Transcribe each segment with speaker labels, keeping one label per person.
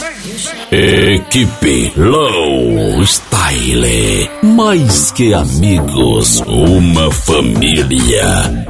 Speaker 1: Equipe Low Style, mais que amigos, uma família.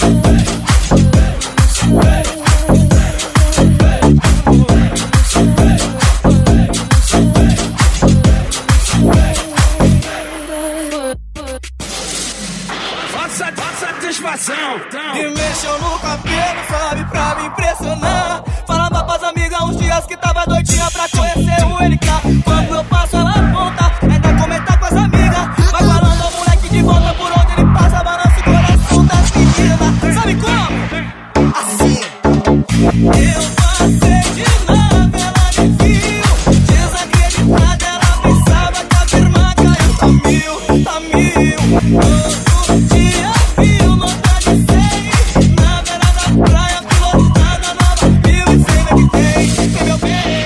Speaker 2: Satisfação. E mexeu no cabelo, sabe, pra me impressionar. Falava pras amigas uns dias que tava doidinha pra conhecer o LK. Quando eu passo ela aponta, ainda comentar com as amigas. Vai falando ao moleque de volta por onde ele passa, balança o coração das meninas. Sabe como? Assim. Eu passei de nave, ela me viu. Desacreditada, ela pensava que a firma caiu. Tá mil. Todo dia viu nota de 100 na beira da praia, pilotada, nova mil e 100 que tem meu bem.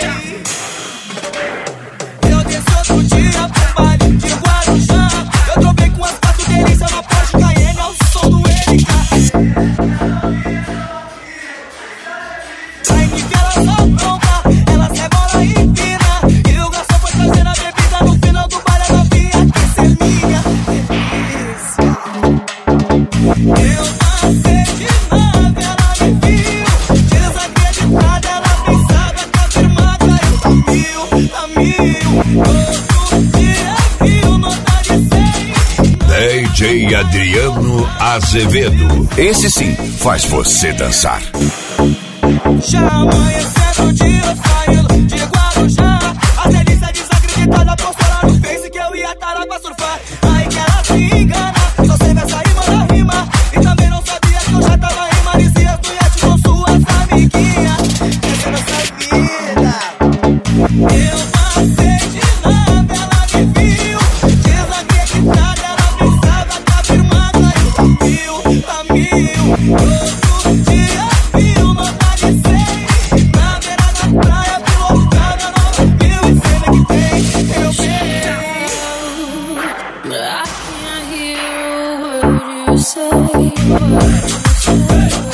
Speaker 2: Eu desci outro dia pro baile de Guarujá. Eu trovei com as quatro delícias na Porsche Cayenne ao som do LK. Pra equipe ela só pronta, ela rebola e empina. E o garçom foi trazendo a bebida no final do baile, ela via que ser minha. Eu passei de nave, ela me viu. Desacreditada, ela pensava que a firma caiu. Tá mil. Todo dia viu nota de 100.
Speaker 1: DJ Adriano Azevedo, esse sim faz você dançar.
Speaker 2: Já amanhecendo o dia, saindo de Guarujá. A delícia desacreditada postou lá no Face que eu ia tarar pra surfar. Aí que ela se engana, só serve essa rima da rima. E também não sabia que eu já tava em Maresias do Iate com suas amiguinhas. Essa é nossa vida. Eu passei de nave, ela me viu. Desacreditada, ela pensava que a firma caiu. Tá mil. Todo dia viu nota de 100 na beira da praia, pilotada, nova mil e 100 que tem meu bem.
Speaker 3: I can't hear a word you say.